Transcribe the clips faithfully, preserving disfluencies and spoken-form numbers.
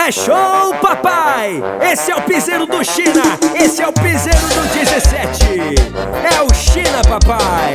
É show, papai! Esse é o piseiro do China, esse é o piseiro do dezessete. É o China, papai.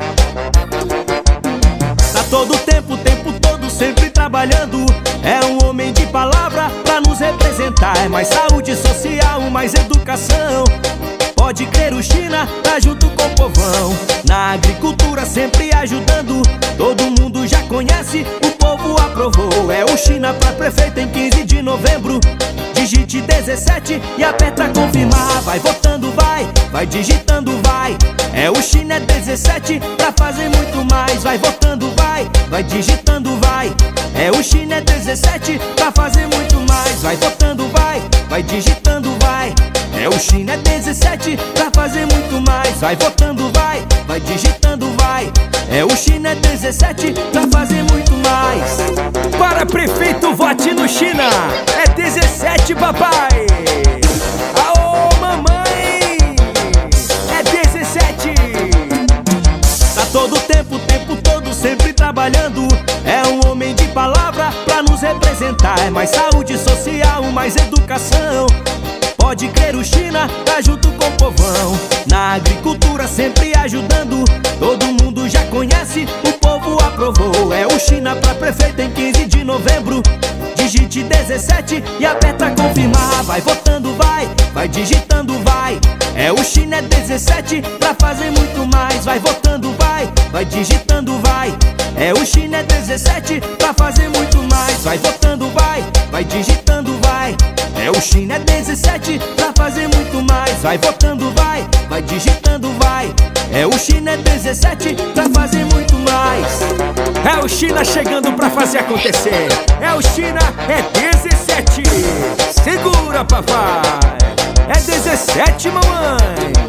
Tá todo o tempo, o tempo todo sempre trabalhando. É um homem de palavra pra nos representar. É mais saúde social, mais educação. Pode crer, o China tá junto com o povão. Na agricultura sempre ajudando. Todo mundo já conhece, o povo aprovou. É o China pra prefeito em quinze de novembro. Digite dezessete e aperta confirmar. Vai votando, vai, vai digitando, vai. É o China, é dezessete pra fazer muito mais. Vai votando, vai, vai digitando, vai. É o China, é dezessete pra fazer muito mais. Vai votando, vai, vai digitando, vai. É o China, é dezessete pra fazer muito mais. Vai votando, vai, vai digitando, vai. É o China, é dezessete pra fazer muito mais. Para prefeito, vote no China. É dezessete, papai. Aô, mamãe. É dezessete. Tá todo o tempo, o tempo todo sempre trabalhando. É um homem de palavra pra nos representar. É mais saúde social, mais educação. Pode crer, o China tá junto com o povão. Na agricultura sempre ajudando. Todo mundo já conhece, o povo aprovou. É o China pra prefeito em quinze de novembro. Digite dezessete e aperta confirmar. Vai votando, vai, vai digitando, vai. É o China, é dezessete pra fazer muito mais. Vai votando, vai, vai digitando, vai. É o China, é dezessete pra fazer muito mais. Vai votando, vai, vai digitando, vai. É o China, é dezessete pra fazer muito mais. Vai votando, vai, vai digitando, vai. É o China, é dezessete pra fazer muito mais. É o China chegando pra fazer acontecer. É o China, é dezessete. Segura, papai. É dezessete, mamãe.